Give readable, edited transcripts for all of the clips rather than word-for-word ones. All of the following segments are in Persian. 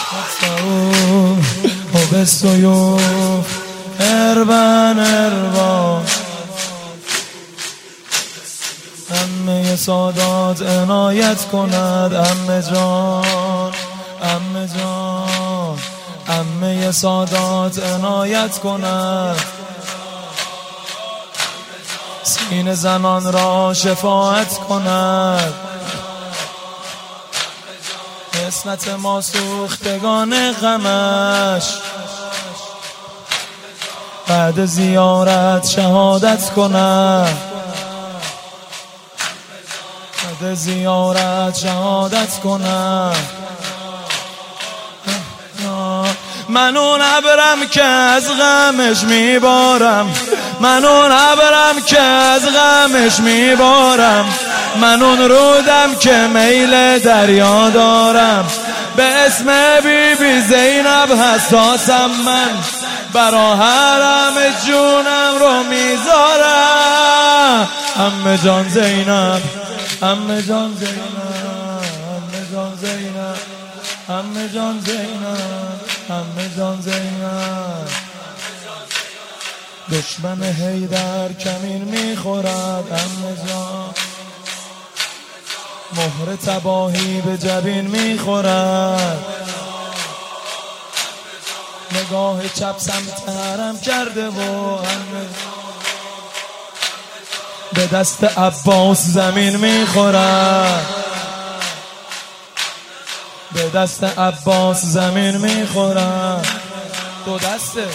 و به سیوف اربن اربا عمه سادات عنایت کند عمه جان عمه جان عمه سادات عنایت کند سینه زنان را شفاعت کند حسنت ما سوختگان غمش بعد زیارت شهادت کنم بعد زیارت شهادت کنم من اون ابرم که از غمش میبارم من اون ابرم که از غمش میبارم من اون رودم که میل دریا دارم به اسم بی بی زینب حساسم من برا حرم جونم رو میذارم عمه جان زینب عمه جان زینب عمه جان زینب عمه جان زینب عمه جان زینب دشمن حیدر کمین میخورد عمه جان مهر تباهی به جبین میخورد نگاه چپ سمت حرم کرده و عمه به دست عباس زمین میخورد به دست عباس زمین میخورد دو دسته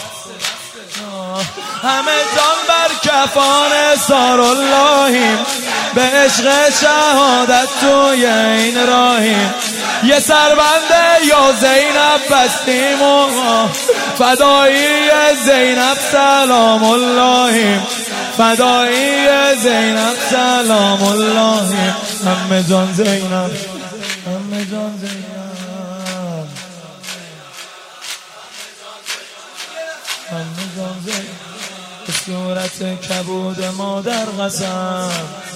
همه جان بر کفان ساراللهیم به عشق شهادت توی این راهیم یه سربنده یا زینب بستیم و فدایی زینب سلام اللهیم فدایی زینب سلام اللهیم عمه جان زینب عمه جان زینب عمه جان زینب به صورت کبود مادر قسم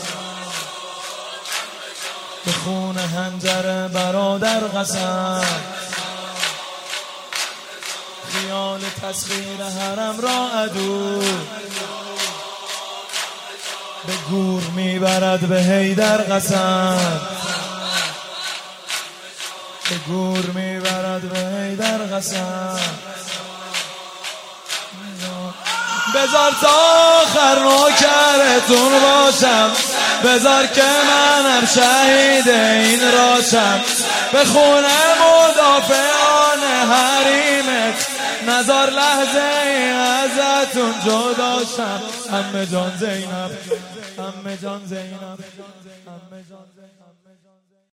به خون حنجر برادر قسم خیال تسخیر حرم را عدو به گور میبرد به حیدر قسم به گور میبرد به حیدر قسم بذار تا آخر نوکرتون باشم بذار که منم شهید این راشم به خونه مدافعان حریمت نظر لحظه ازتون جداشم عمه جان زینب عمه جان زینب عمه جان زینب